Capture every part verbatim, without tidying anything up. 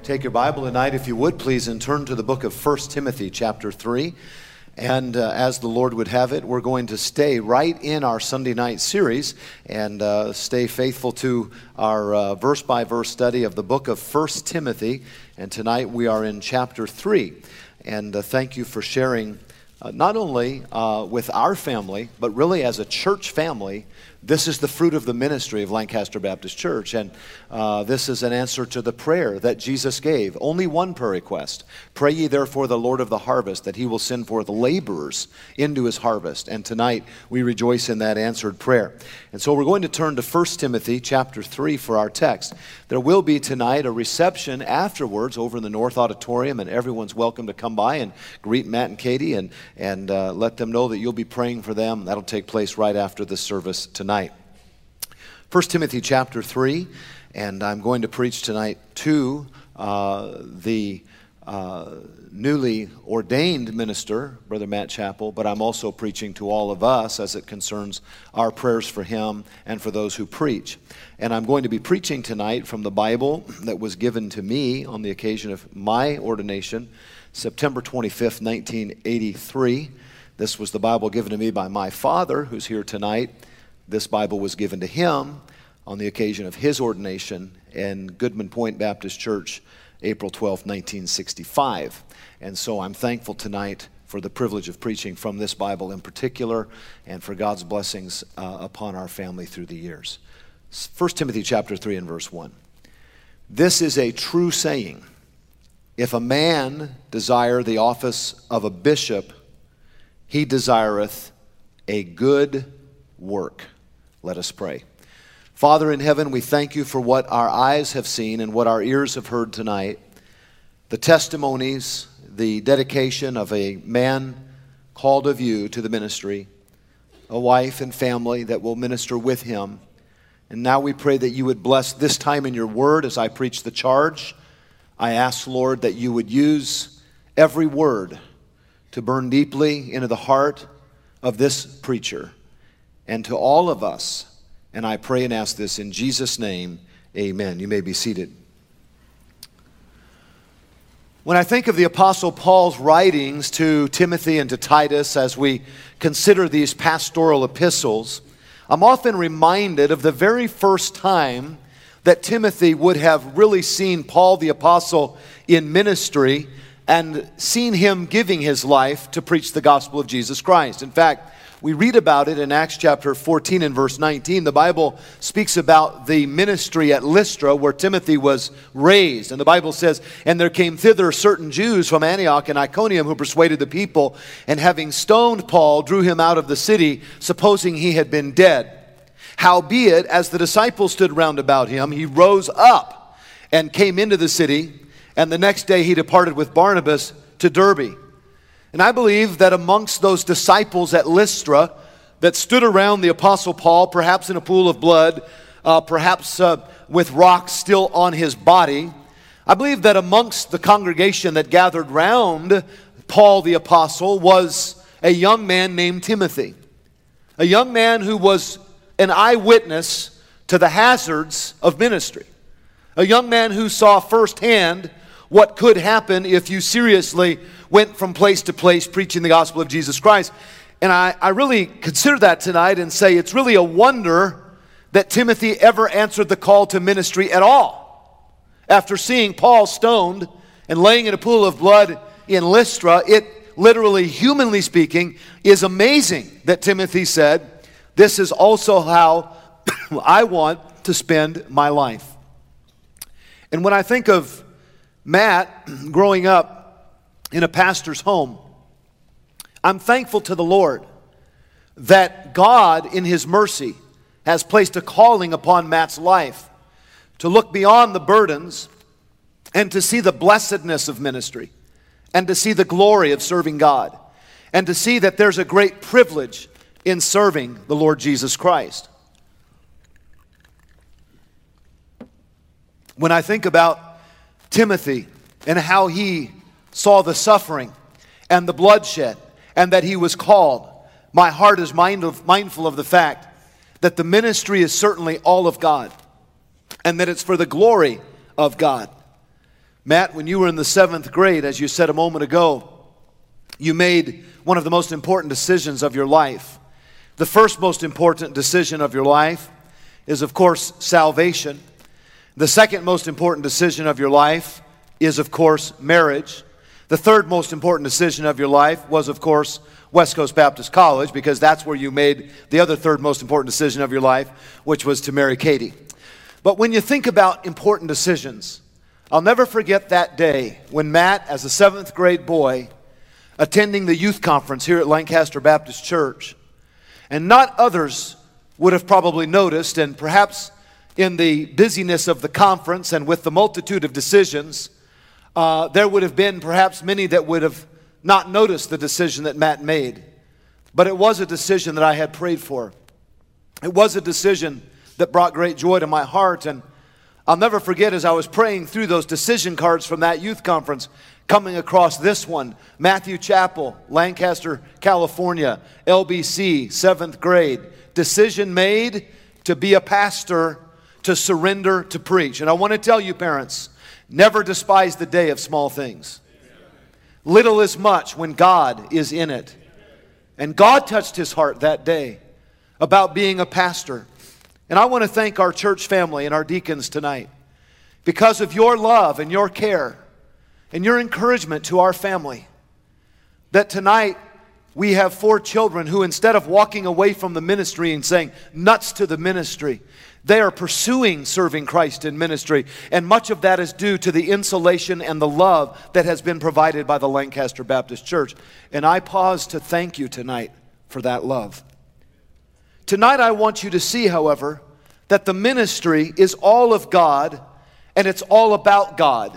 Take your Bible tonight, if you would, please, and turn to the book of First Timothy chapter three. And uh, as the Lord would have it, we're going to stay right in our Sunday night series and uh, stay faithful to our uh, verse-by-verse study of the book of First Timothy. And tonight we are in chapter three. And uh, thank you for sharing uh, not only uh, with our family, but really as a church family. This is the fruit of the ministry of Lancaster Baptist Church, and uh, this is an answer to the prayer that Jesus gave. Only one prayer request. Pray ye therefore the Lord of the harvest, that he will send forth laborers into his harvest. And tonight we rejoice in that answered prayer. And so we're going to turn to First Timothy chapter three for our text. There will be tonight a reception afterwards over in the North Auditorium, and everyone's welcome to come by and greet Matt and Katie and, and uh, let them know that you'll be praying for them. That'll take place right after the service tonight. First Timothy chapter three, and I'm going to preach tonight to uh, the uh, newly ordained minister, Brother Matt Chappell, but I'm also preaching to all of us as it concerns our prayers for him and for those who preach. And I'm going to be preaching tonight from the Bible that was given to me on the occasion of my ordination, September twenty-fifth, nineteen eighty-three. This was the Bible given to me by my father, who's here tonight. This Bible was given to him on the occasion of his ordination in Goodman Point Baptist Church, April twelfth, nineteen sixty-five. And so I'm thankful tonight for the privilege of preaching from this Bible in particular and for God's blessings uh, upon our family through the years. First Timothy chapter three and verse one. This is a true saying. If a man desire the office of a bishop, he desireth a good work. Let us pray. Father in heaven, we thank you for what our eyes have seen and what our ears have heard tonight. The testimonies, the dedication of a man called of you to the ministry, a wife and family that will minister with him. And now we pray that you would bless this time in your word as I preach the charge. I ask, Lord, that you would use every word to burn deeply into the heart of this preacher and to all of us. And I pray and ask this in Jesus' name, amen. You may be seated. When I think of the Apostle Paul's writings to Timothy and to Titus as we consider these pastoral epistles, I'm often reminded of the very first time that Timothy would have really seen Paul the Apostle in ministry and seen him giving his life to preach the gospel of Jesus Christ. In fact, we read about it in Acts chapter fourteen and verse nineteen. The Bible speaks about the ministry at Lystra where Timothy was raised. And the Bible says, and there came thither certain Jews from Antioch and Iconium who persuaded the people, and having stoned Paul, drew him out of the city, supposing he had been dead. Howbeit, as the disciples stood round about him, he rose up and came into the city, and the next day he departed with Barnabas to Derbe. And I believe that amongst those disciples at Lystra that stood around the Apostle Paul, perhaps in a pool of blood, uh, perhaps uh, with rocks still on his body, I believe that amongst the congregation that gathered round Paul the Apostle was a young man named Timothy. A young man who was an eyewitness to the hazards of ministry. A young man who saw firsthand what could happen if you seriously went from place to place preaching the gospel of Jesus Christ. And I, I really consider that tonight and say it's really a wonder that Timothy ever answered the call to ministry at all. After seeing Paul stoned and laying in a pool of blood in Lystra, it literally, humanly speaking, is amazing that Timothy said, this is also how I want to spend my life. And when I think of Matt growing up in a pastor's home, I'm thankful to the Lord that God in his mercy has placed a calling upon Matt's life to look beyond the burdens and to see the blessedness of ministry and to see the glory of serving God and to see that there's a great privilege in serving the Lord Jesus Christ. When I think about Timothy and how he saw the suffering and the bloodshed and that he was called, my heart is mindful of the fact that the ministry is certainly all of God and that it's for the glory of God. Matt, when you were in the seventh grade, as you said a moment ago, you made one of the most important decisions of your life. The first most important decision of your life is, of course, salvation. The second most important decision of your life is, of course, marriage. The third most important decision of your life was, of course, West Coast Baptist College, because that's where you made the other third most important decision of your life, which was to marry Katie. But when you think about important decisions, I'll never forget that day when Matt, as a seventh grade boy, attending the youth conference here at Lancaster Baptist Church, and not others would have probably noticed, and perhaps in the busyness of the conference and with the multitude of decisions, uh, there would have been perhaps many that would have not noticed the decision that Matt made. But it was a decision that I had prayed for. It was a decision that brought great joy to my heart, and I'll never forget, as I was praying through those decision cards from that youth conference, coming across this one, Matthew Chapel, Lancaster, California, L B C, seventh grade. Decision made to be a pastor, to surrender, to preach. And I want to tell you, parents, never despise the day of small things. Little is much when God is in it. And God touched his heart that day about being a pastor. And I want to thank our church family and our deacons tonight because of your love and your care and your encouragement to our family. That tonight we have four children who, instead of walking away from the ministry and saying, nuts to the ministry, they are pursuing serving Christ in ministry. And much of that is due to the insulation and the love that has been provided by the Lancaster Baptist Church. And I pause to thank you tonight for that love. Tonight I want you to see, however, that the ministry is all of God and it's all about God.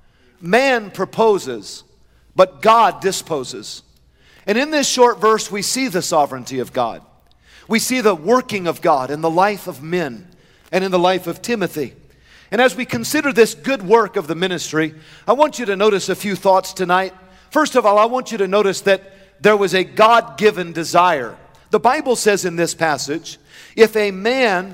Man proposes, but God disposes. And in this short verse we see the sovereignty of God. We see the working of God in the life of men and in the life of Timothy. And as we consider this good work of the ministry, I want you to notice a few thoughts tonight. First of all, I want you to notice that there was a God-given desire. The Bible says in this passage, if a man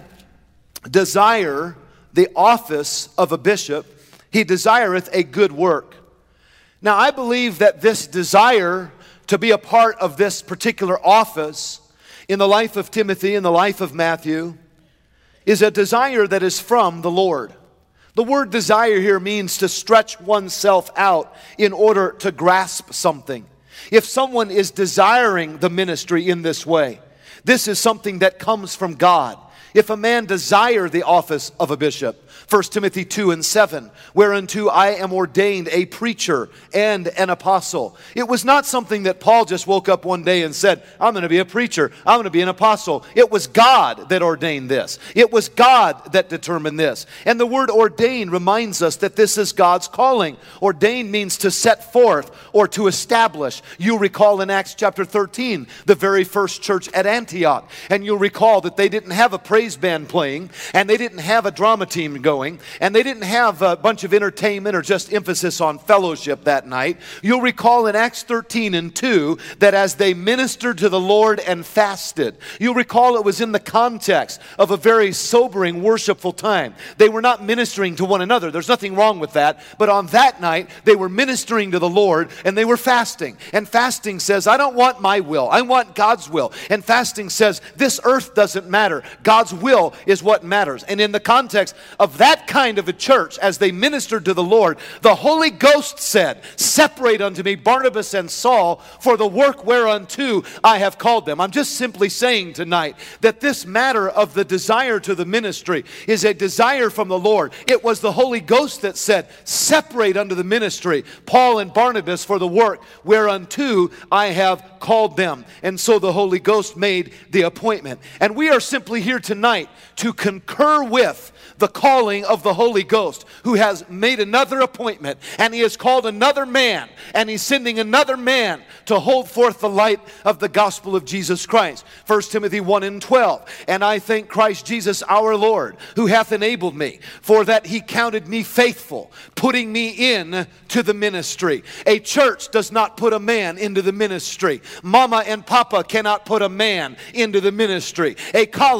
desire the office of a bishop, he desireth a good work. Now, I believe that this desire to be a part of this particular office in the life of Timothy, in the life of Matthew, is a desire that is from the Lord. The word desire here means to stretch oneself out in order to grasp something. If someone is desiring the ministry in this way, this is something that comes from God. If a man desire the office of a bishop, First Timothy two and seven, whereunto I am ordained a preacher and an apostle. It was not something that Paul just woke up one day and said, I'm going to be a preacher, I'm going to be an apostle. It was God that ordained this. It was God that determined this. And the word ordained reminds us that this is God's calling. Ordained means to set forth or to establish. You recall in Acts chapter thirteen, the very first church at Antioch. And you'll recall that they didn't have a praise band playing, and they didn't have a drama team going, and they didn't have a bunch of entertainment or just emphasis on fellowship that night. You'll recall in Acts thirteen and two that as they ministered to the Lord and fasted, you'll recall it was in the context of a very sobering, worshipful time. They were not ministering to one another. There's nothing wrong with that. But on that night, they were ministering to the Lord and they were fasting. And fasting says, I don't want my will. I want God's will. And fasting says, this earth doesn't matter. God's will is what matters. And in the context of that kind of a church, as they ministered to the Lord, the Holy Ghost said, separate unto me Barnabas and Saul for the work whereunto I have called them. I'm just simply saying tonight that this matter of the desire to the ministry is a desire from the Lord. It was the Holy Ghost that said, separate unto the ministry Paul and Barnabas for the work whereunto I have called them. And so the Holy Ghost made the appointment. And we are simply here tonight to concur with the calling of the Holy Ghost, who has made another appointment, and he has called another man, and he's sending another man to hold forth the light of the gospel of Jesus Christ. First Timothy one and twelve, and I thank Christ Jesus our Lord, who hath enabled me, for that he counted me faithful, putting me in to the ministry. A church does not put a man into the ministry. Mama and Papa cannot put a man into the ministry. A college cannot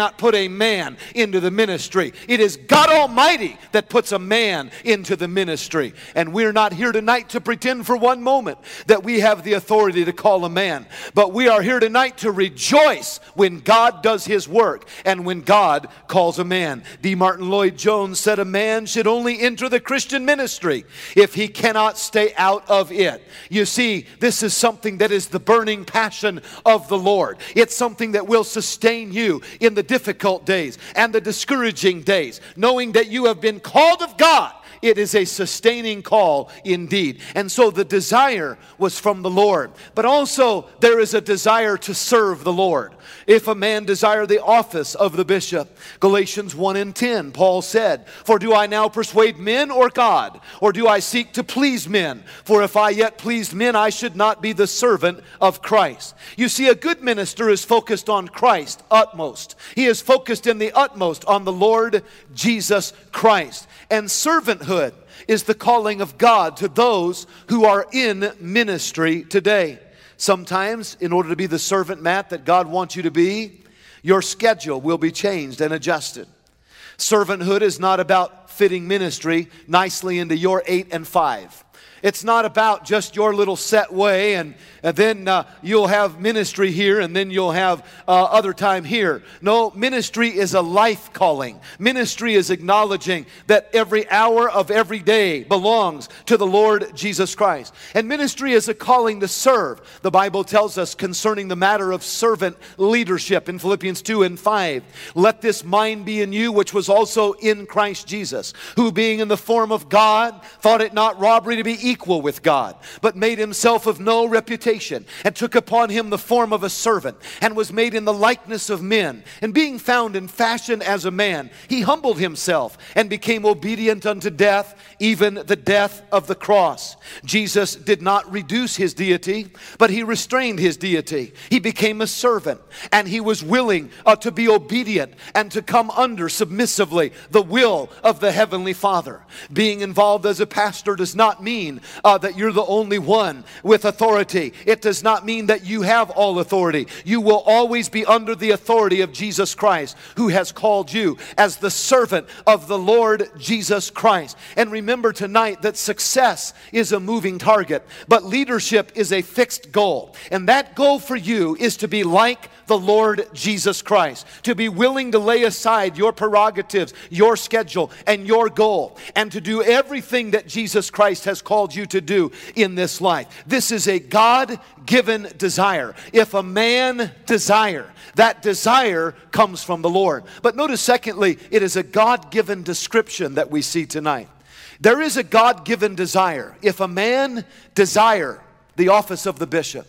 cannot put a man into the ministry. It is God Almighty that puts a man into the ministry. And we're not here tonight to pretend for one moment that we have the authority to call a man. But we are here tonight to rejoice when God does His work and when God calls a man. D. Martin Lloyd-Jones said a man should only enter the Christian ministry if he cannot stay out of it. You see, this is something that is the burning passion of the Lord. It's something that will sustain you in the difficult days and the discouraging days, knowing that you have been called of God. It is a sustaining call indeed. And so the desire was from the Lord. But also there is a desire to serve the Lord. If a man desire the office of the bishop, Galatians one and ten, Paul said, "For do I now persuade men or God? Or do I seek to please men? For if I yet pleased men, I should not be the servant of Christ." You see, a good minister is focused on Christ utmost. He is focused in the utmost on the Lord Jesus Christ. And servanthood is the calling of God to those who are in ministry today. Sometimes, in order to be the servant, Matt, that God wants you to be, your schedule will be changed and adjusted. Servanthood is not about fitting ministry nicely into your eight and five. It's not about just your little set way and, and then uh, you'll have ministry here and then you'll have uh, other time here. No, ministry is a life calling. Ministry is acknowledging that every hour of every day belongs to the Lord Jesus Christ. And ministry is a calling to serve. The Bible tells us concerning the matter of servant leadership in Philippians two and five. "Let this mind be in you, which was also in Christ Jesus, who being in the form of God, thought it not robbery to be equal with God, but made himself of no reputation, and took upon him the form of a servant, and was made in the likeness of men. And being found in fashion as a man, he humbled himself, and became obedient unto death, even the death of the cross." Jesus did not reduce his deity, but he restrained his deity. He became a servant, and he was willing uh, to be obedient and to come under submissively the will of the Heavenly Father. Being involved as a pastor does not mean Uh, that you're the only one with authority. It does not mean that you have all authority. You will always be under the authority of Jesus Christ, who has called you as the servant of the Lord Jesus Christ. And remember tonight that success is a moving target, but leadership is a fixed goal. And that goal for you is to be like the Lord Jesus Christ, to be willing to lay aside your prerogatives, your schedule, and your goal, and to do everything that Jesus Christ has called you to do in this life. This is a God-given desire. If a man desire, that desire comes from the Lord. But notice secondly, it is a God-given description that we see tonight. There is a God-given desire. If a man desire the office of the bishop,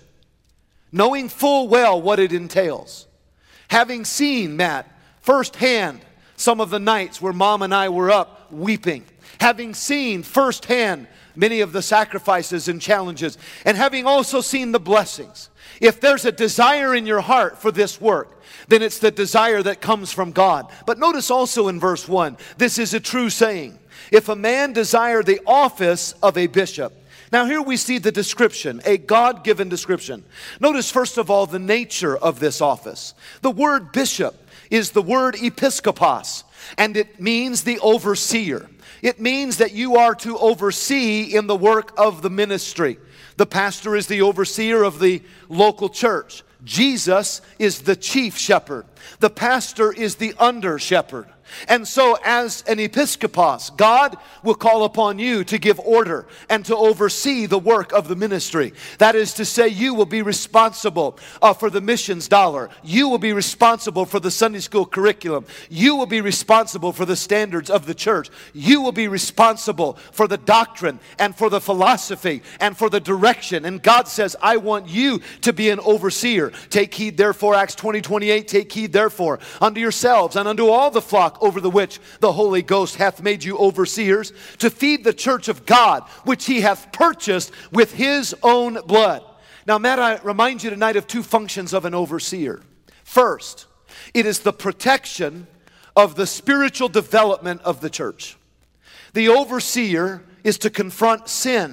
knowing full well what it entails, having seen, Matt, firsthand some of the nights where Mom and I were up weeping, having seen firsthand many of the sacrifices and challenges, and having also seen the blessings. If there's a desire in your heart for this work, then it's the desire that comes from God. But notice also in verse one, this is a true saying. If a man desire the office of a bishop. Now here we see the description, a God-given description. Notice first of all the nature of this office. The word bishop is the word episkopos, and it means the overseer. It means that you are to oversee in the work of the ministry. The pastor is the overseer of the local church. Jesus is the chief shepherd. The pastor is the under shepherd. And so as an episkopos, God will call upon you to give order and to oversee the work of the ministry. That is to say, you will be responsible uh, for the missions dollar. You will be responsible for the Sunday school curriculum. You will be responsible for the standards of the church. You will be responsible for the doctrine and for the philosophy and for the direction. And God says, I want you to be an overseer. Take heed therefore, Acts twenty, twenty-eight, take heed therefore unto yourselves and unto all the flock over the which the Holy Ghost hath made you overseers, to feed the church of God, which he hath purchased with his own blood. Now, Matt, I remind you tonight of two functions of an overseer. First, it is the protection of the spiritual development of the church. The overseer is to confront sin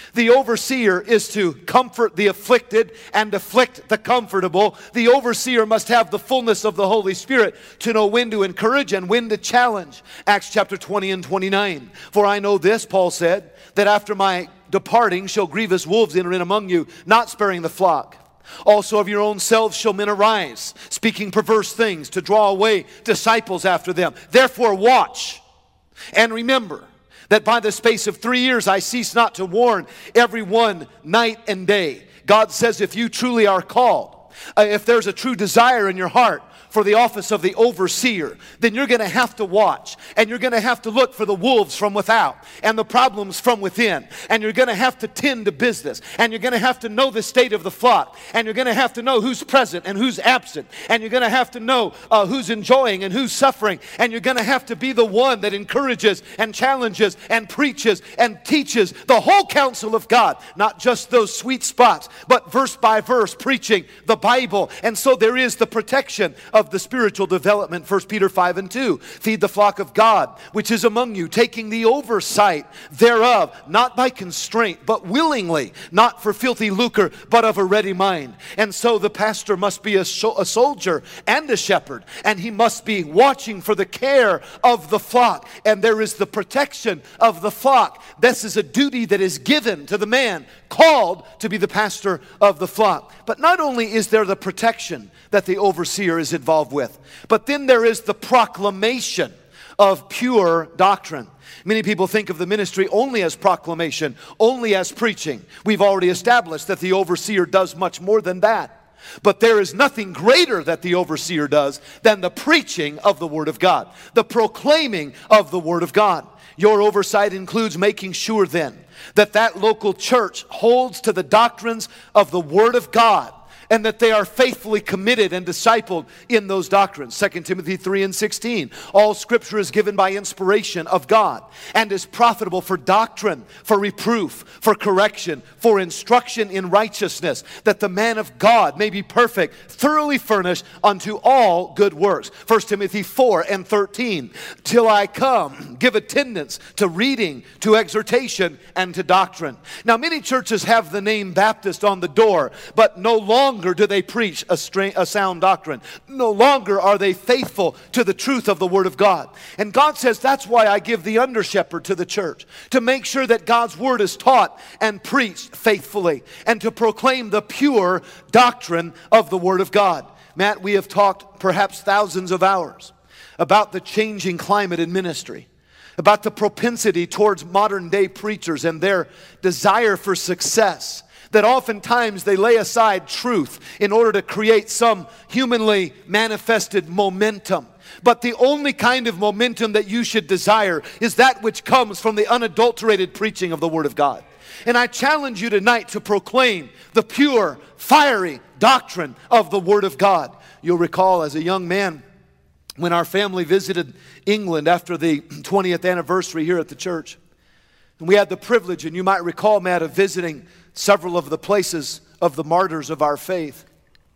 The overseer is to comfort the afflicted and afflict the comfortable. The overseer must have the fullness of the Holy Spirit to know when to encourage and when to challenge. Acts chapter twenty and twenty-nine. For I know this, Paul said, that after my departing shall grievous wolves enter in among you, not sparing the flock. Also of your own selves shall men arise, speaking perverse things, to draw away disciples after them. Therefore watch, and remember that by the space of three years I cease not to warn every one night and day. God says if you truly are called, uh, if there's a true desire in your heart for the office of the overseer, then you're going to have to watch, and you're going to have to look for the wolves from without and the problems from within, and you're going to have to tend to business, and you're going to have to know the state of the flock, and you're going to have to know who's present and who's absent, and you're going to have to know uh, who's enjoying and who's suffering, and you're going to have to be the one that encourages and challenges and preaches and teaches the whole counsel of God, not just those sweet spots, but verse by verse preaching the Bible. And so there is the protection of the spiritual development. First Peter five and two. Feed the flock of God, which is among you, taking the oversight thereof, not by constraint, but willingly, not for filthy lucre, but of a ready mind. And so the pastor must be a, sho- a soldier and a shepherd, and he must be watching for the care of the flock. And there is the protection of the flock. This is a duty that is given to the man called to be the pastor of the flock. But not only is there the protection that the overseer is involved with, but then there is the proclamation of pure doctrine. Many people think of the ministry only as proclamation, only as preaching. We've already established that the overseer does much more than that. But there is nothing greater that the overseer does than the preaching of the Word of God, the proclaiming of the Word of God. Your oversight includes making sure then that that local church holds to the doctrines of the Word of God, and that they are faithfully committed and discipled in those doctrines. Second Timothy three and sixteen. All Scripture is given by inspiration of God and is profitable for doctrine, for reproof, for correction, for instruction in righteousness, that the man of God may be perfect, thoroughly furnished unto all good works. First Timothy four and thirteen. Till I come, give attendance to reading, to exhortation, and to doctrine. Now many churches have the name Baptist on the door, but no longer do they preach a, stra- a sound doctrine. No longer are they faithful to the truth of the Word of God. And God says that's why I give the under shepherd to the church, to make sure that God's Word is taught and preached faithfully, and to proclaim the pure doctrine of the Word of God. Matt, we have talked perhaps thousands of hours about the changing climate in ministry, about the propensity towards modern day preachers and their desire for success, that oftentimes they lay aside truth in order to create some humanly manifested momentum. But the only kind of momentum that you should desire is that which comes from the unadulterated preaching of the Word of God. And I challenge you tonight to proclaim the pure, fiery doctrine of the Word of God. You'll recall as a young man, when our family visited England after the twentieth anniversary here at the church, and we had the privilege, and you might recall, Matt, of visiting several of the places of the martyrs of our faith.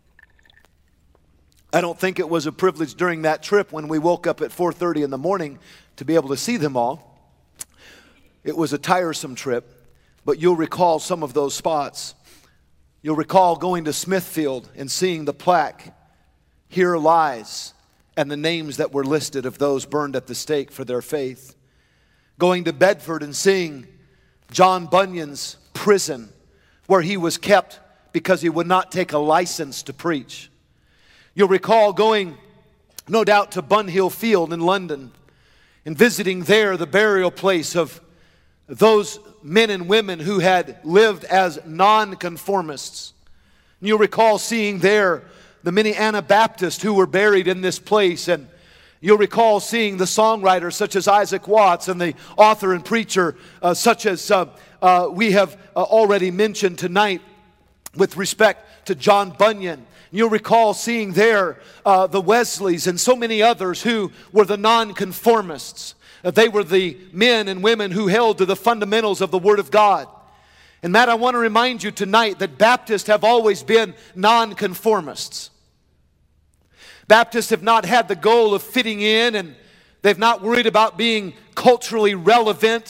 I don't think it was a privilege during that trip when we woke up at four thirty in the morning to be able to see them all. It was a tiresome trip, but you'll recall some of those spots. You'll recall going to Smithfield and seeing the plaque, "Here Lies," and the names that were listed of those burned at the stake for their faith. Going to Bedford and seeing John Bunyan's prison, where he was kept because he would not take a license to preach. You'll recall going, no doubt, to Bunhill Field in London and visiting there the burial place of those men and women who had lived as nonconformists. And you'll recall seeing there the many Anabaptists who were buried in this place, and you'll recall seeing the songwriters such as Isaac Watts and the author and preacher uh, such as uh, uh, we have uh, already mentioned tonight with respect to John Bunyan. You'll recall seeing there uh, the Wesleys and so many others who were the nonconformists. Uh, they were the men and women who held to the fundamentals of the Word of God. And Matt, I want to remind you tonight that Baptists have always been nonconformists. Baptists have not had the goal of fitting in, and they've not worried about being culturally relevant.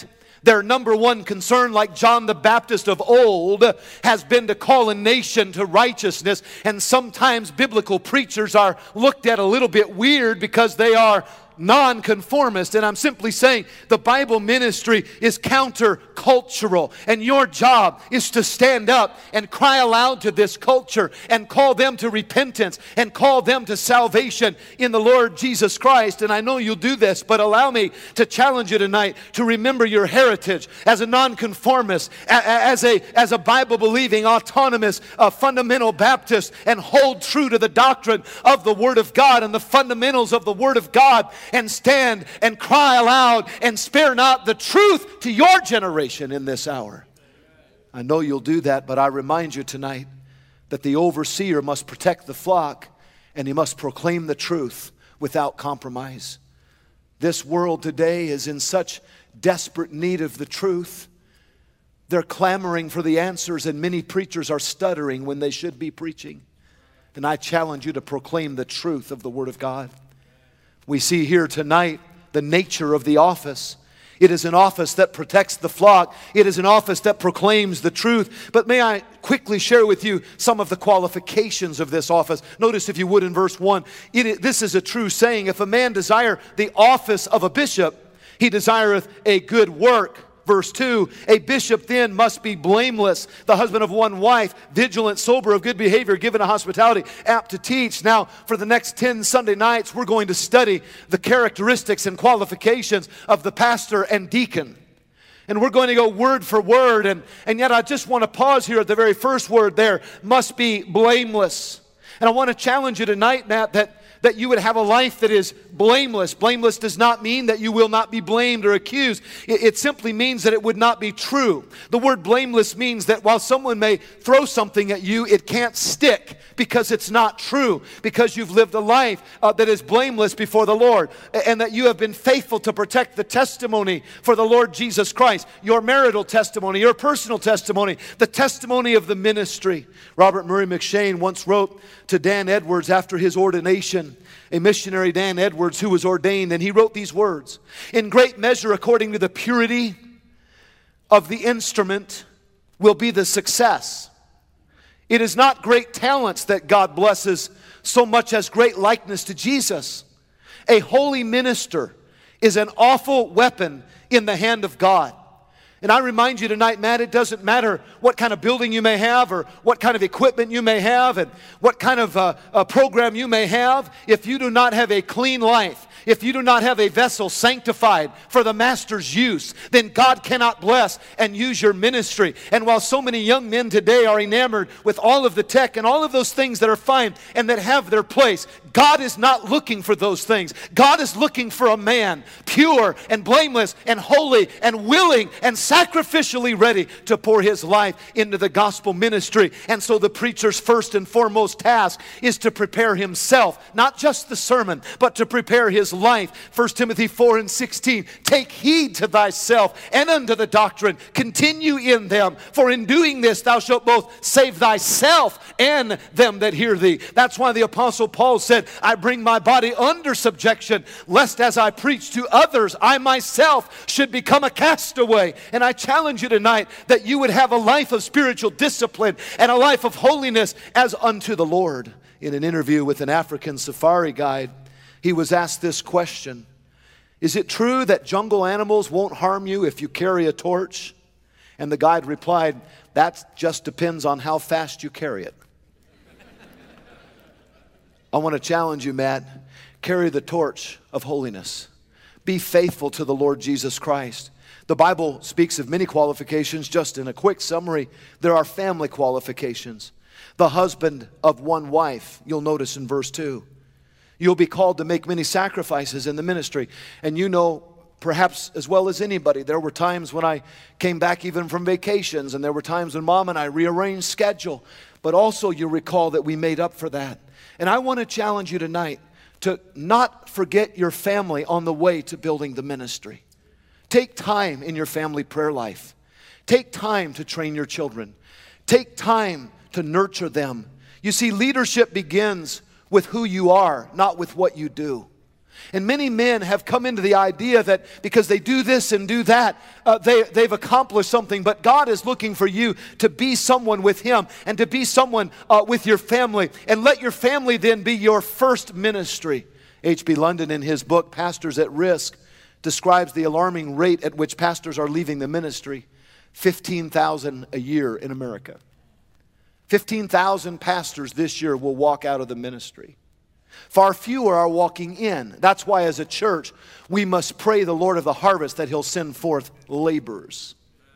Their number one concern, like John the Baptist of old, has been to call a nation to righteousness. And sometimes biblical preachers are looked at a little bit weird because they are nonconformist. And I'm simply saying the Bible ministry is countercultural, and your job is to stand up and cry aloud to this culture and call them to repentance and call them to salvation in the Lord Jesus Christ. And I know you'll do this, but allow me to challenge you tonight to remember your heritage as a nonconformist, as a, as a Bible-believing, autonomous, uh, fundamental Baptist, and hold true to the doctrine of the Word of God and the fundamentals of the Word of God, and stand and cry aloud and spare not the truth to your generation in this hour. I know you'll do that, but I remind you tonight that the overseer must protect the flock, and he must proclaim the truth without compromise. This world today is in such desperate need of the truth. They're clamoring for the answers, and many preachers are stuttering when they should be preaching. And I challenge you to proclaim the truth of the Word of God. We see here tonight the nature of the office. It is an office that protects the flock. It is an office that proclaims the truth. But may I quickly share with you some of the qualifications of this office. Notice, if you would, in verse one, it, this is a true saying. If a man desire the office of a bishop, he desireth a good work. Verse two, a bishop then must be blameless, the husband of one wife, vigilant, sober, of good behavior, given to hospitality, apt to teach. Now, for the next ten Sunday nights, we're going to study the characteristics and qualifications of the pastor and deacon. And we're going to go word for word. And, and yet I just want to pause here at the very first word there, must be blameless. And I want to challenge you tonight, Matt, that that you would have a life that is blameless. Blameless does not mean that you will not be blamed or accused. It, it simply means that it would not be true. The word blameless means that while someone may throw something at you, it can't stick because it's not true. Because you've lived a life uh, that is blameless before the Lord, and that you have been faithful to protect the testimony for the Lord Jesus Christ, your marital testimony, your personal testimony, the testimony of the ministry. Robert Murray McShane once wrote to Dan Edwards after his ordination, a missionary, Dan Edwards, who was ordained, and he wrote these words: in great measure, according to the purity of the instrument, will be the success. It is not great talents that God blesses so much as great likeness to Jesus. A holy minister is an awful weapon in the hand of God. And I remind you tonight, Matt, it doesn't matter what kind of building you may have, or what kind of equipment you may have, and what kind of uh, uh, program you may have. If you do not have a clean life, if you do not have a vessel sanctified for the Master's use, then God cannot bless and use your ministry. And while so many young men today are enamored with all of the tech and all of those things that are fine and that have their place, God is not looking for those things. God is looking for a man pure and blameless and holy and willing and sacrificially ready to pour his life into the gospel ministry. And so the preacher's first and foremost task is to prepare himself, not just the sermon, but to prepare his life. First Timothy four and sixteen, take heed to thyself and unto the doctrine, continue in them, for in doing this thou shalt both save thyself and them that hear thee. That's why the Apostle Paul said, I bring my body under subjection, lest as I preach to others, I myself should become a castaway. And I challenge you tonight that you would have a life of spiritual discipline and a life of holiness as unto the Lord. In an interview with an African safari guide, he was asked this question: is it true that jungle animals won't harm you if you carry a torch? And the guide replied, that just depends on how fast you carry it. I want to challenge you, Matt. Carry the torch of holiness. Be faithful to the Lord Jesus Christ. The Bible speaks of many qualifications. Just in a quick summary, there are family qualifications. The husband of one wife, you'll notice in verse two. You'll be called to make many sacrifices in the ministry. And you know, perhaps as well as anybody, there were times when I came back even from vacations, and there were times when Mom and I rearranged schedule. But also you recall that we made up for that. And I want to challenge you tonight to not forget your family on the way to building the ministry. Take time in your family prayer life. Take time to train your children. Take time to nurture them. You see, leadership begins with who you are, not with what you do. And many men have come into the idea that because they do this and do that, uh, they, they've accomplished something. But God is looking for you to be someone with Him and to be someone uh, with your family. And let your family then be your first ministry. H B London, in his book, Pastors at Risk, describes the alarming rate at which pastors are leaving the ministry. fifteen thousand a year in America. fifteen thousand pastors this year will walk out of the ministry. Far fewer are walking in. That's why as a church, we must pray the Lord of the harvest that He'll send forth laborers.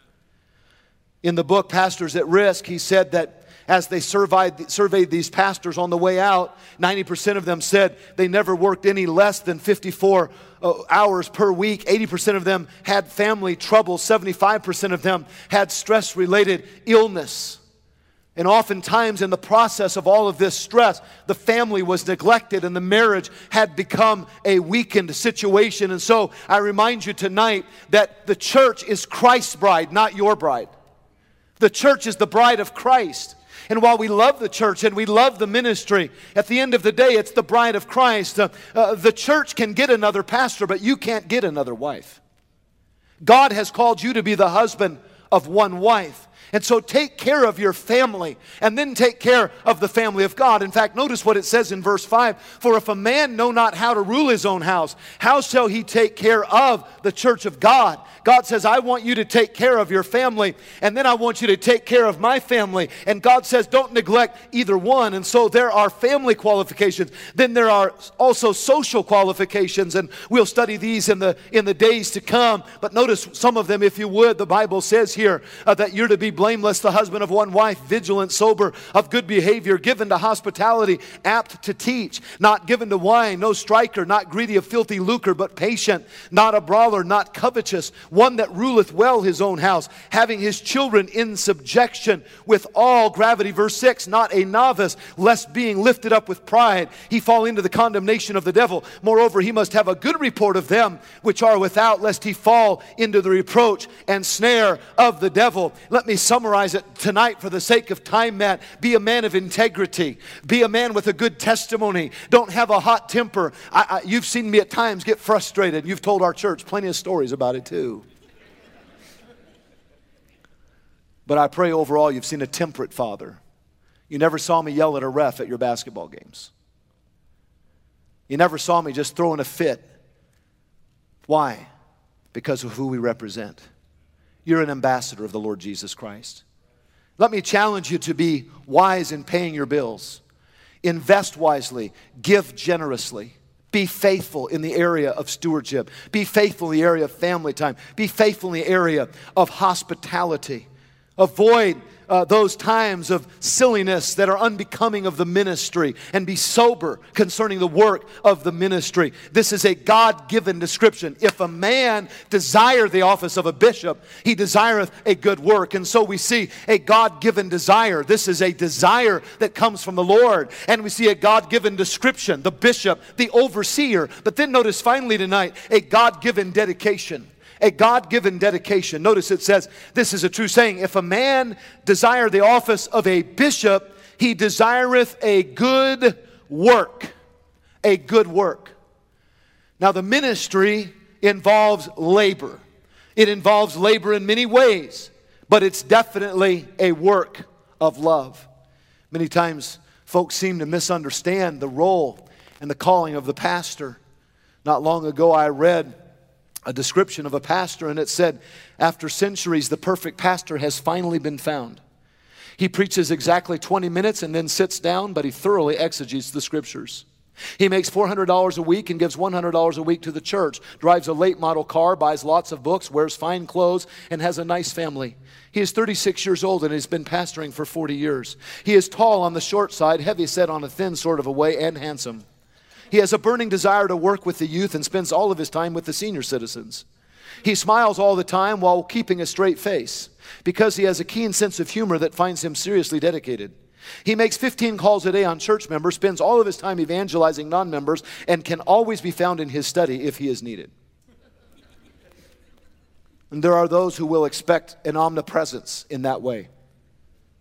In the book, Pastors at Risk, he said that as they surveyed, surveyed these pastors on the way out, ninety percent of them said they never worked any less than fifty-four hours per week. eighty percent of them had family trouble. seventy-five percent of them had stress-related illness. And oftentimes in the process of all of this stress, the family was neglected and the marriage had become a weakened situation. And so I remind you tonight that the church is Christ's bride, not your bride. The church is the bride of Christ. And while we love the church and we love the ministry, at the end of the day, it's the bride of Christ. Uh, uh, the church can get another pastor, but you can't get another wife. God has called you to be the husband of one wife. And so take care of your family and then take care of the family of God. In fact, notice what it says in verse five. For if a man know not how to rule his own house, how shall he take care of the church of God? God says, I want you to take care of your family, and then I want you to take care of my family. And God says, don't neglect either one. And so there are family qualifications. Then there are also social qualifications, and we'll study these in the, in the days to come. But notice some of them, if you would. The Bible says here uh, that you're to be blameless, the husband of one wife, vigilant, sober, of good behavior, given to hospitality, apt to teach, not given to wine, no striker, not greedy of filthy lucre, but patient, not a brawler, not covetous, one that ruleth well his own house, having his children in subjection with all gravity. Verse six, not a novice, lest being lifted up with pride, he fall into the condemnation of the devil. Moreover, he must have a good report of them which are without, lest he fall into the reproach and snare of the devil. Let me summarize it tonight for the sake of time, Matt. Be a man of integrity. Be a man with a good testimony. Don't have a hot temper. I, I, you've seen me at times get frustrated. You've told our church plenty of stories about it too. But I pray overall you've seen a temperate father. You never saw me yell at a ref at your basketball games. You never saw me just throwing a fit. Why? Because of who we represent. You're an ambassador of the Lord Jesus Christ. Let me challenge you to be wise in paying your bills. Invest wisely. Give generously. Be faithful in the area of stewardship. Be faithful in the area of family time. Be faithful in the area of hospitality. Avoid uh, those times of silliness that are unbecoming of the ministry, and be sober concerning the work of the ministry. This is a God-given description. If a man desire the office of a bishop, he desireth a good work. And so we see a God-given desire. This is a desire that comes from the Lord. And we see a God-given description, the bishop, the overseer. But then notice finally tonight, a God-given dedication. A God-given dedication. Notice it says, this is a true saying, if a man desire the office of a bishop, he desireth a good work. A good work. Now the ministry involves labor. It involves labor in many ways, but it's definitely a work of love. Many times folks seem to misunderstand the role and the calling of the pastor. Not long ago I read a description of a pastor, and it said, after centuries, the perfect pastor has finally been found. He preaches exactly twenty minutes and then sits down, but he thoroughly exegetes the scriptures. He makes four hundred dollars a week and gives one hundred dollars a week to the church, drives a late model car, buys lots of books, wears fine clothes, and has a nice family. He is thirty-six years old and has been pastoring for forty years. He is tall on the short side, heavy set on a thin sort of a way, and handsome. He has a burning desire to work with the youth and spends all of his time with the senior citizens. He smiles all the time while keeping a straight face because he has a keen sense of humor that finds him seriously dedicated. He makes fifteen calls a day on church members, spends all of his time evangelizing non-members, and can always be found in his study if he is needed. And there are those who will expect an omnipresence in that way.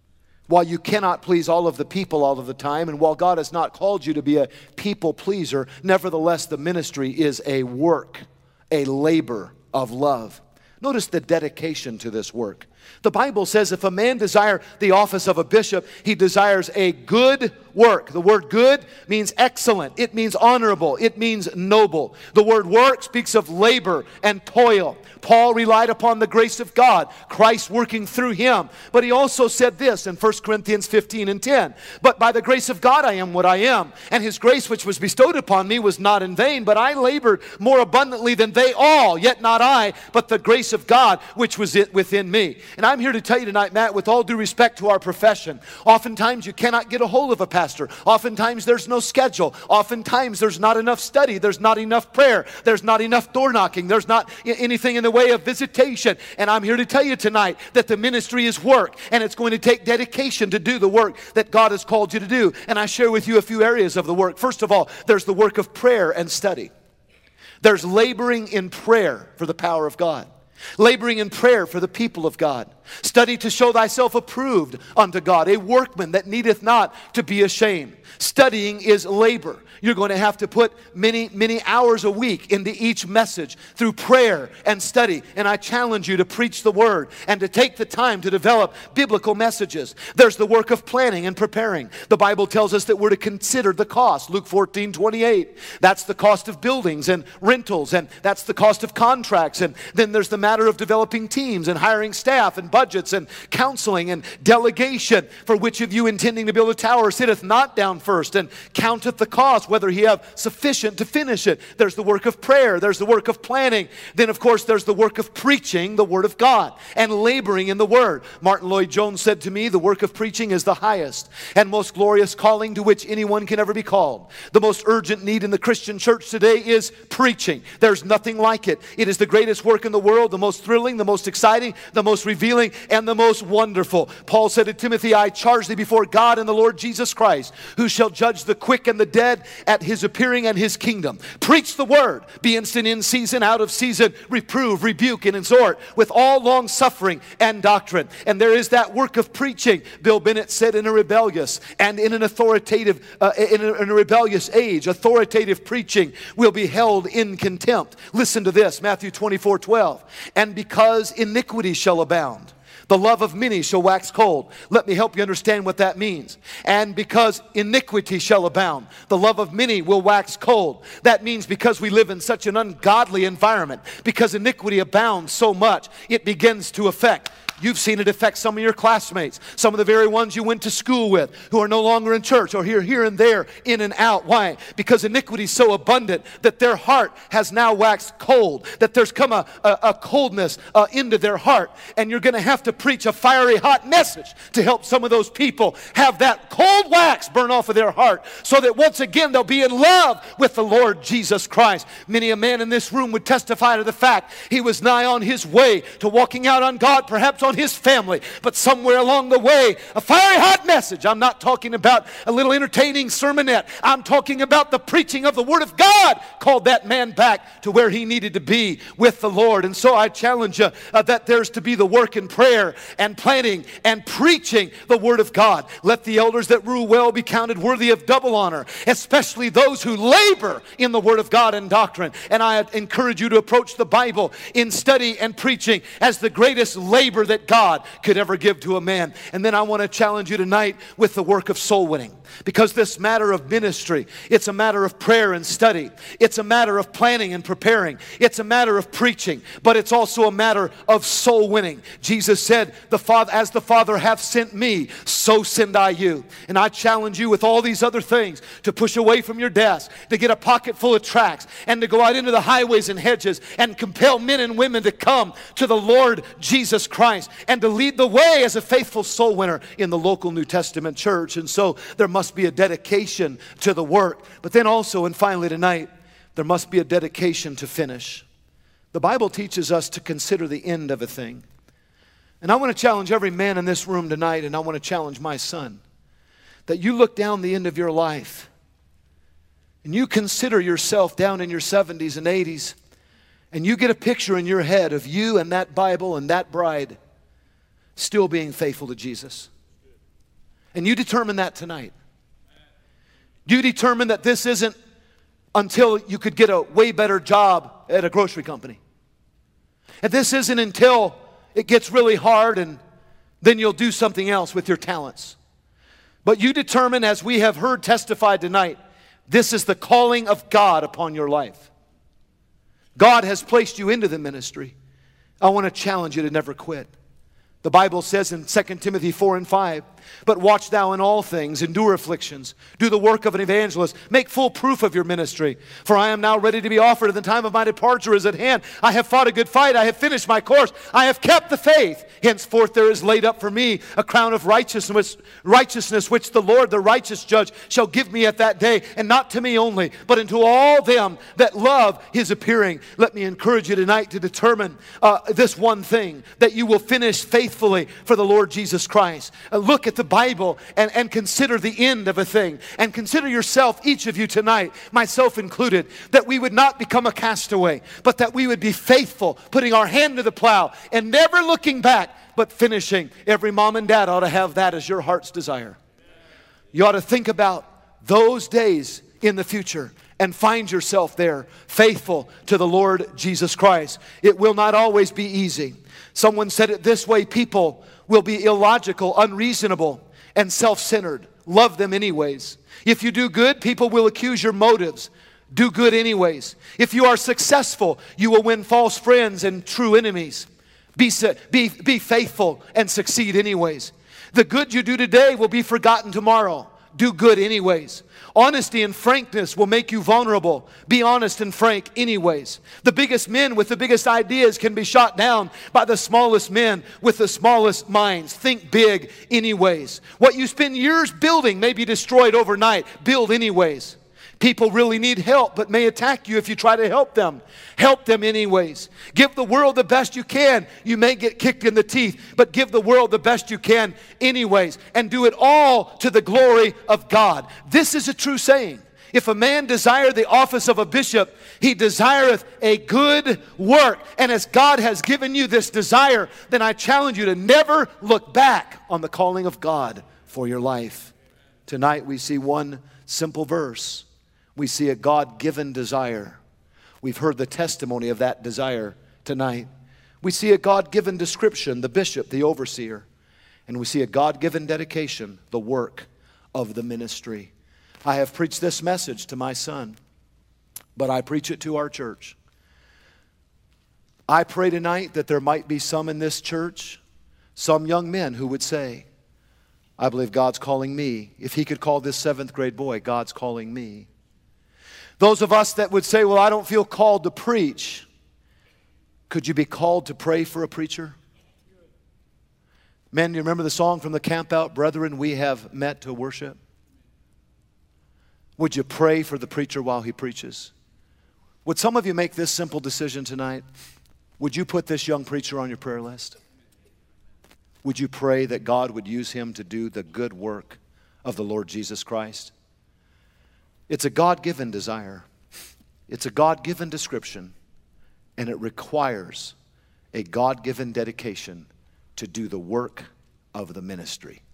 While you cannot please all of the people all of the time, and while God has not called you to be a people pleaser, nevertheless the ministry is a work, a labor of love. Notice the dedication to this work. The Bible says if a man desire the office of a bishop, he desires a good work. The word good means excellent. It means honorable. It means noble. The word work speaks of labor and toil. Paul relied upon the grace of God, Christ working through him. But he also said this in First Corinthians fifteen and ten. But by the grace of God I am what I am. And his grace which was bestowed upon me was not in vain, but I labored more abundantly than they all. Yet not I, but the grace of God which was it within me. And I'm here to tell you tonight, Matt, with all due respect to our profession, oftentimes you cannot get a hold of a pastor. Oftentimes there's no schedule. Oftentimes there's not enough study. There's not enough prayer. There's not enough door knocking. There's not anything in the way of visitation. And I'm here to tell you tonight that the ministry is work, and it's going to take dedication to do the work that God has called you to do. And I share with you a few areas of the work. First of all, there's the work of prayer and study. There's laboring in prayer for the power of God. Laboring in prayer for the people of God. Study to show thyself approved unto God, a workman that needeth not to be ashamed. Studying is labor. You're going to have to put many, many hours a week into each message through prayer and study. And I challenge you to preach the word and to take the time to develop biblical messages. There's the work of planning and preparing. The Bible tells us that we're to consider the cost. Luke fourteen twenty-eight. That's the cost of buildings and rentals, and that's the cost of contracts. And then there's the matter of developing teams and hiring staff and budgets and counseling and delegation. For which of you intending to build a tower sitteth not down first and counteth the cost, whether he have sufficient to finish it. There's the work of prayer. There's the work of planning. Then, of course, there's the work of preaching the Word of God and laboring in the Word. Martin Lloyd-Jones said to me, the work of preaching is the highest and most glorious calling to which anyone can ever be called. The most urgent need in the Christian church today is preaching. There's nothing like it. It is the greatest work in the world, the most thrilling, the most exciting, the most revealing, and the most wonderful. Paul said to Timothy, I charge thee before God and the Lord Jesus Christ, who shall judge the quick and the dead at his appearing and his kingdom. Preach the word. Be instant in season, out of season. Reprove, rebuke, and exhort with all long suffering and doctrine. And there is that work of preaching. Bill Bennett said, in a rebellious and in an authoritative, uh, in, a, in a rebellious age, authoritative preaching will be held in contempt. Listen to this, Matthew twenty-four twelve. And because iniquity shall abound, the love of many shall wax cold. Let me help you understand what that means. And because iniquity shall abound, the love of many will wax cold. That means because we live in such an ungodly environment, because iniquity abounds so much, it begins to affect. You've seen it affect some of your classmates, some of the very ones you went to school with, who are no longer in church or here, here and there, in and out. Why? Because iniquity is so abundant that their heart has now waxed cold, that there's come a, a, a coldness uh, into their heart. And you're going to have to preach a fiery hot message to help some of those people have that cold wax burn off of their heart, so that once again they'll be in love with the Lord Jesus Christ. Many a man in this room would testify to the fact he was nigh on his way to walking out on God, perhaps on his family, but somewhere along the way, a fiery hot message. I'm not talking about a little entertaining sermonette. I'm talking about the preaching of the Word of God called that man back to where he needed to be with the Lord. And so I challenge you uh, that there's to be the work in prayer and planning and preaching the Word of God. Let the elders that rule well be counted worthy of double honor, especially those who labor in the Word of God and doctrine. And I encourage you to approach the Bible in study and preaching as the greatest labor that God could ever give to a man. And then I want to challenge you tonight with the work of soul winning. Because this matter of ministry, it's a matter of prayer and study. It's a matter of planning and preparing. It's a matter of preaching. But it's also a matter of soul winning. Jesus said, "The Father, as the Father hath sent me, so send I you." And I challenge you with all these other things to push away from your desk, to get a pocket full of tracts, and to go out into the highways and hedges and compel men and women to come to the Lord Jesus Christ, and to lead the way as a faithful soul winner in the local New Testament church. And so there must be a dedication to the work. But then also, and finally tonight, there must be a dedication to finish. The Bible teaches us to consider the end of a thing. And I want to challenge every man in this room tonight, and I want to challenge my son, that you look down the end of your life and you consider yourself down in your seventies and eighties, and you get a picture in your head of you and that Bible and that bride still being faithful to Jesus. And you determine that tonight. You determine that this isn't until you could get a way better job at a grocery company. And this isn't until it gets really hard and then you'll do something else with your talents. But you determine, as we have heard testified tonight, this is the calling of God upon your life. God has placed you into the ministry. I want to challenge you to never quit. The Bible says in Second Timothy four and five, but watch thou in all things, endure afflictions, do the work of an evangelist, make full proof of your ministry. For I am now ready to be offered, and the time of my departure is at hand. I have fought a good fight, I have finished my course, I have kept the faith. Henceforth there is laid up for me a crown of righteousness, righteousness which the Lord, the righteous judge, shall give me at that day, and not to me only, but unto all them that love his appearing. Let me encourage you tonight to determine uh, this one thing, that you will finish faithfully for the Lord Jesus Christ. Uh, look at the Bible and, and consider the end of a thing. And consider yourself, each of you tonight, myself included, that we would not become a castaway, but that we would be faithful, putting our hand to the plow and never looking back, but finishing. Every mom and dad ought to have that as your heart's desire. You ought to think about those days in the future and find yourself there, faithful to the Lord Jesus Christ. It will not always be easy. Someone said it this way: people will be illogical, unreasonable, and self-centered. Love them anyways. If you do good, people will accuse your motives. Do good anyways. If you are successful, you will win false friends and true enemies. Be, be, be faithful and succeed anyways. The good you do today will be forgotten tomorrow. Do good anyways. Honesty and frankness will make you vulnerable. Be honest and frank anyways. The biggest men with the biggest ideas can be shot down by the smallest men with the smallest minds. Think big anyways. What you spend years building may be destroyed overnight. Build anyways. People really need help, but may attack you if you try to help them. Help them anyways. Give the world the best you can. You may get kicked in the teeth, but give the world the best you can anyways. And do it all to the glory of God. This is a true saying. If a man desire the office of a bishop, he desireth a good work. And as God has given you this desire, then I challenge you to never look back on the calling of God for your life. Tonight we see one simple verse. We see a God-given desire. We've heard the testimony of that desire tonight. We see a God-given description, the bishop, the overseer. And we see a God-given dedication, the work of the ministry. I have preached this message to my son, but I preach it to our church. I pray tonight that there might be some in this church, some young men who would say, I believe God's calling me. If he could call this seventh grade boy, God's calling me. Those of us that would say, well, I don't feel called to preach. Could you be called to pray for a preacher? Men, do you remember the song from the camp out, Brethren, we have met to worship? Would you pray for the preacher while he preaches? Would some of you make this simple decision tonight? Would you put this young preacher on your prayer list? Would you pray that God would use him to do the good work of the Lord Jesus Christ? It's a God-given desire. It's a God-given description. And it requires a God-given dedication to do the work of the ministry.